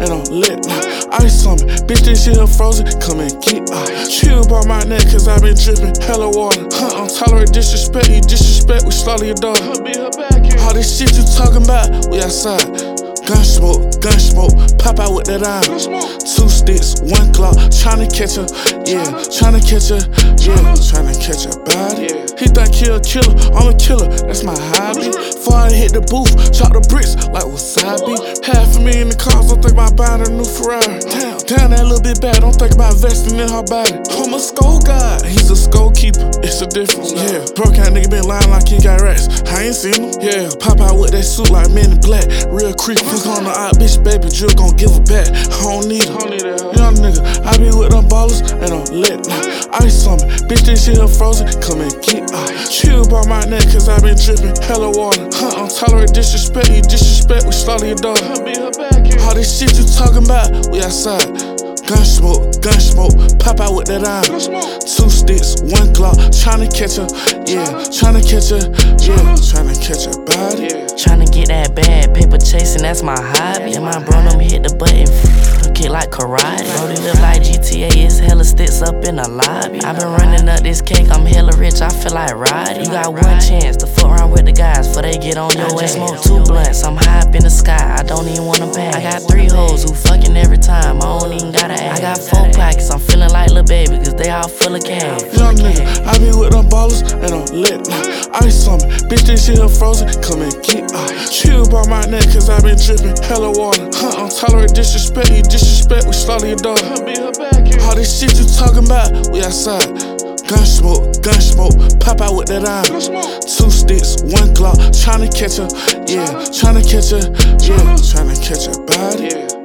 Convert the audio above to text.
and I'm lit. Ice on me, bitch, this shit frozen, come and get chill by my neck, cause I been dripping hella water. Don't tolerate disrespect, you disrespect, we slaughter your daughter. All this shit you talking about, we outside. Gun smoke, pop out with that iron. 2 sticks, 1 Glock, tryna catch her, yeah, tryna catch her, yeah, tryna catch her body. He think he a killer, I'm a killer, that's my hobby. Before I hit the booth, chop the bricks like wasabi. Half of me in the cars, don't think about buying a new Ferrari. Damn, that little bit bad, don't think about investing in her body. I'm a skull guy, he's a skull keeper, it's a difference, yeah. Broke out nigga been lying like he got rats, I ain't seen him, yeah. Pop out with that suit like Men in Black, real creepy. Put on the eye, bitch, baby, Drill gon' give her back, I don't need her. Young nigga, I be with them ballers, and I'm lit. Ice on me, bitch, this shit frozen, come and get chill by my neck, cause I been dripping hella water. Don't tolerate disrespect, you disrespect, we slaughter your daughter. All this shit you talking about, we outside. Gun smoke, pop out with that iron. 2 sticks, 1 Glock, tryna catch her, yeah, tryna catch her, yeah, tryna catch her body. Tryna get that bad, paper chasing, that's my hobby. And my bro know me hit the button, kick like karate. Brody look like GTA, it's hella sticks up in the lobby. I been running up this cake, I'm hella rich, I feel like Roddy. You got one chance to fuck around with the guys before they get on your ass. I just smoke 2 blunts, I'm high up in the sky, I don't even wanna pass. I got 3 hoes who fucking every time, I don't even gotta ask. I got 4 pockets, I'm feeling like Lil Baby, cause they all full of cash. Young nigga, I be with them ballers, and I'm lit. Ice on me, bitch, this shit frozen, come and get chill by my neck, cause I been dripping hella water. Don't tolerate disrespect, you disrespect, we slaughter your daughter. All this shit you talking about, we outside. Gun smoke, pop out with that iron. 2 sticks, 1 Glock, tryna catch her, yeah, tryna catch her, yeah, tryna catch her body.